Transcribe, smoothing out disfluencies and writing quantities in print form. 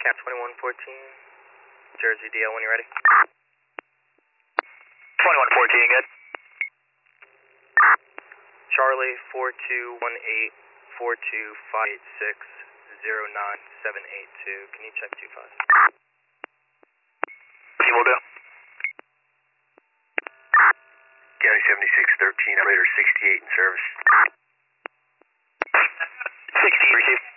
Cap 2114, Jersey DL when you're ready. 2114, good. Charlie 4218-42586-09782. Can you check 25? Will do. County 7613, operator 68 in service. 68, receive.